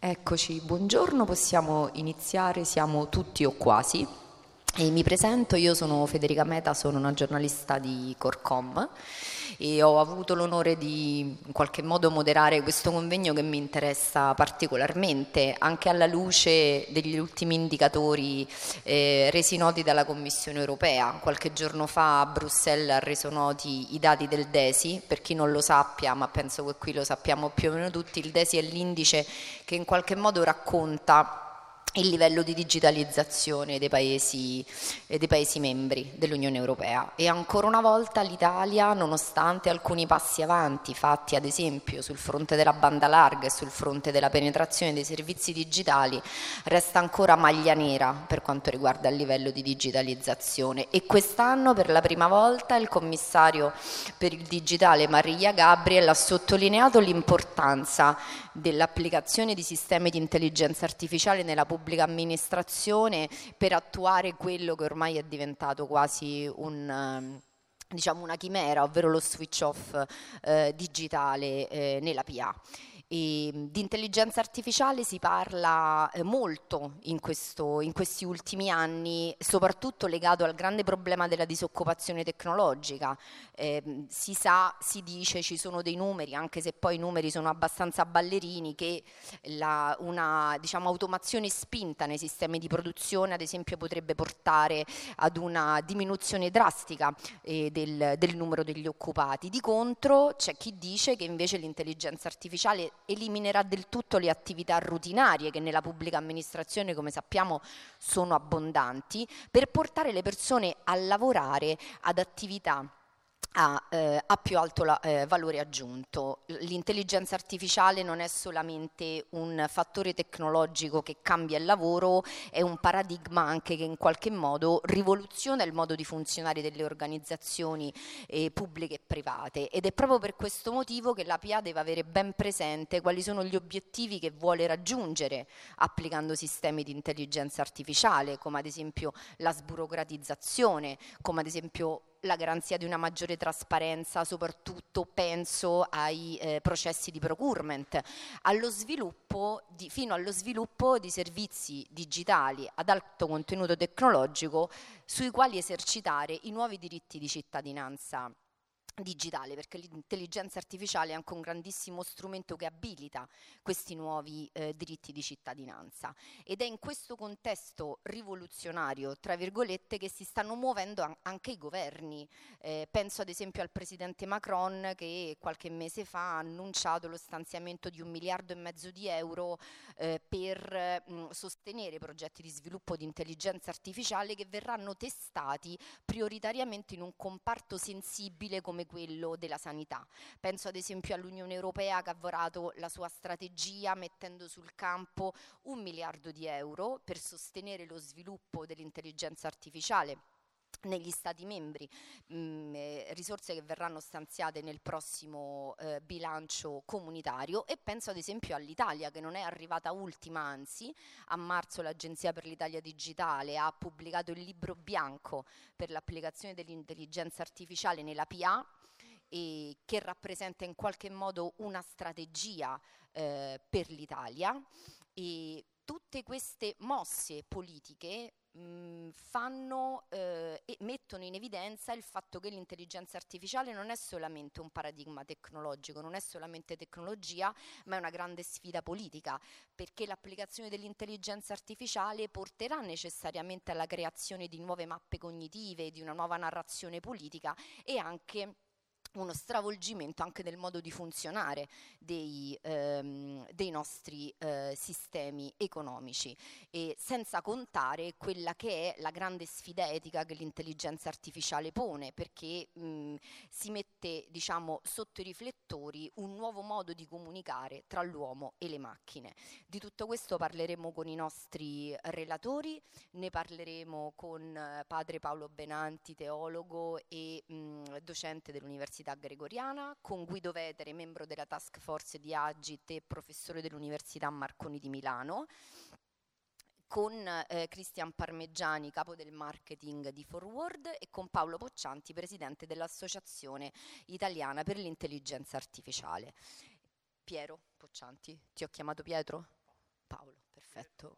Eccoci, buongiorno, possiamo iniziare, siamo tutti o quasi. E mi presento, io sono Federica Meta, sono una giornalista di Corcom e ho avuto l'onore di in qualche modo moderare questo convegno che mi interessa particolarmente, anche alla luce degli ultimi indicatori resi noti dalla Commissione europea. Qualche giorno fa a Bruxelles ha reso noti i dati del DESI. Per chi non lo sappia, ma penso che qui lo sappiamo più o meno tutti, il DESI è l'indice che in qualche modo racconta il livello di digitalizzazione dei paesi membri dell'Unione Europea. E ancora una volta l'Italia, nonostante alcuni passi avanti fatti ad esempio sul fronte della banda larga e sul fronte della penetrazione dei servizi digitali, resta ancora maglia nera per quanto riguarda il livello di digitalizzazione. E quest'anno per la prima volta il commissario per il digitale Mariya Gabriel ha sottolineato l'importanza dell'applicazione di sistemi di intelligenza artificiale nella pubblica amministrazione per attuare quello che ormai è diventato quasi diciamo una chimera, ovvero lo switch off digitale nella PA. E di intelligenza artificiale si parla molto in questi ultimi anni, soprattutto legato al grande problema della disoccupazione tecnologica. Si sa, si dice, ci sono dei numeri, anche se poi i numeri sono abbastanza ballerini, che una diciamo, automazione spinta nei sistemi di produzione, ad esempio, potrebbe portare ad una diminuzione drastica del numero degli occupati. Di contro c'è chi dice che invece l'intelligenza artificiale eliminerà del tutto le attività rutinarie che nella pubblica amministrazione, come sappiamo, sono abbondanti, per portare le persone a lavorare ad attività a più alto valore aggiunto. L'intelligenza artificiale non è solamente un fattore tecnologico che cambia il lavoro, è un paradigma anche che in qualche modo rivoluziona il modo di funzionare delle organizzazioni pubbliche e private, ed è proprio per questo motivo che la PA deve avere ben presente quali sono gli obiettivi che vuole raggiungere applicando sistemi di intelligenza artificiale, come ad esempio la sburocratizzazione, come ad esempio la garanzia di una maggiore trasparenza, soprattutto penso ai processi di procurement, fino allo sviluppo di servizi digitali ad alto contenuto tecnologico sui quali esercitare i nuovi diritti di cittadinanza digitale, perché l'intelligenza artificiale è anche un grandissimo strumento che abilita questi nuovi diritti di cittadinanza, ed è in questo contesto rivoluzionario, tra virgolette, che si stanno muovendo anche i governi. Penso ad esempio al presidente Macron, che qualche mese fa ha annunciato lo stanziamento di 1,5 miliardi di euro per sostenere progetti di sviluppo di intelligenza artificiale che verranno testati prioritariamente in un comparto sensibile come quello della sanità. Penso ad esempio all'Unione Europea, che ha varato la sua strategia mettendo sul campo 1 miliardo di euro per sostenere lo sviluppo dell'intelligenza artificiale negli Stati membri, risorse che verranno stanziate nel prossimo bilancio comunitario. E penso ad esempio all'Italia, che non è arrivata ultima, anzi a marzo l'Agenzia per l'Italia Digitale ha pubblicato il libro bianco per l'applicazione dell'intelligenza artificiale nella PA, e che rappresenta in qualche modo una strategia per l'Italia. E tutte queste mosse politiche mettono in evidenza il fatto che l'intelligenza artificiale non è solamente un paradigma tecnologico, non è solamente tecnologia, ma è una grande sfida politica, perché l'applicazione dell'intelligenza artificiale porterà necessariamente alla creazione di nuove mappe cognitive, di una nuova narrazione politica, e anche uno stravolgimento anche del modo di funzionare dei nostri sistemi economici, e senza contare quella che è la grande sfida etica che l'intelligenza artificiale pone, perché si mette, diciamo, sotto i riflettori un nuovo modo di comunicare tra l'uomo e le macchine. Di tutto questo parleremo con i nostri relatori, ne parleremo con padre Paolo Benanti, teologo e docente dell'Università Gregoriana, con Guido Vetere, membro della task force di Agit e professore dell'Università Marconi di Milano, con Cristian Parmeggiani, capo del marketing di Forward, e con Paolo Poccianti, presidente dell'Associazione Italiana per l'Intelligenza Artificiale. Piero Poccianti, ti ho chiamato Pietro? Paolo, perfetto.